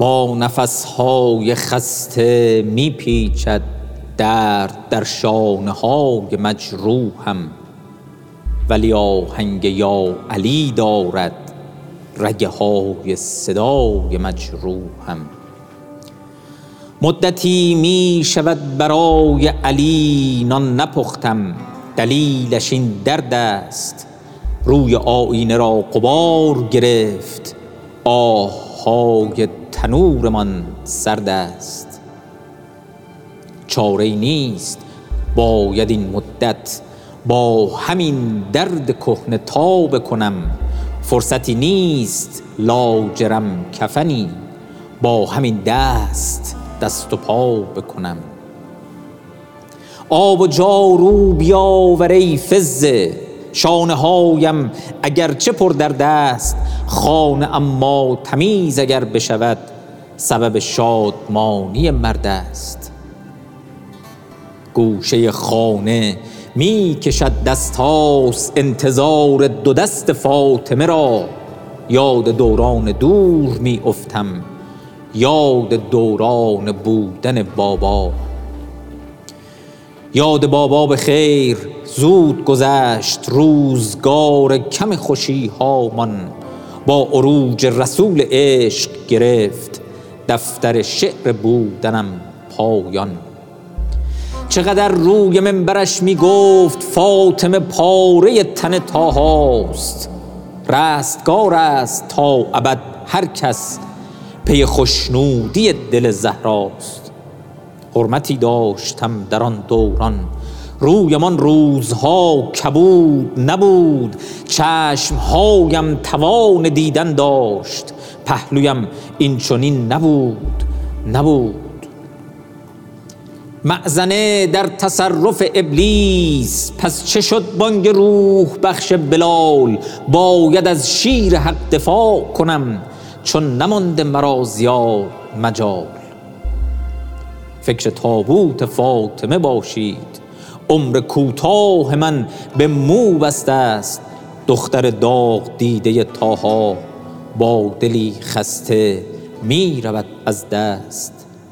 با نفسهای خسته می پیچد درد در شانه های مجروحم، ولی آهنگ یا علی دارد رگه های صدای مجروحم. مدتی می شود برای علی نان نپختم، دلیلش این درد است روی آینه را غبار گرفت، آه‌های تنور من سرد است. چاره‌ای نیست باید این مدت با همین درد کهنه تاب کنم، فرصتی نیست لاجرم کفنی با همین دست و پا بکنم. آب و جارو بیاور ای فزه، شانه هایم اگرچه پر درد است خانه، اما تمیز اگر بشود سبب شادمانی مرد است. گوشه خانه می کشد دستاس انتظار دو دست فاطمه را، یاد دوران دور می افتم، یاد دوران بودن بابا. یاد بابا به خیر زود گذشت، روزگار کم خوشی هامان با عروج رسول عشق گرفت دفتر شعر بودنم پایان. چقدر روی منبرش می گفت فاطمه پاره تن طاهاست، رستگار است تا ابد هر کس پی خوشنودی دل زهراست. حرمتی داشتم در آن دوران، رویمان روزها کبود نبود، چشمهایم توان دیدن داشت، پهلویم این چنین نبود. مأذنه در تصرف ابلیس، پس چه شد بانگ روح بخش بلال؟ باید از شیر حق دفاع کنم چون نمانده مرا زیاد مجال. فکر تابوت فاطمه باشید، عمر کوتاه من به مو بسته است. دختر داغ دیده طاها با دلی خسته می رود از دست.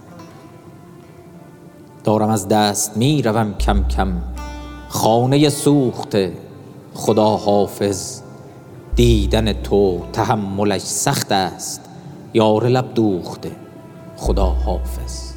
دارم از دست می روم کم کم، خانه سوخته خدا حافظ. دیدن تو تحملش سخت است، یار لب دوخته خدا حافظ.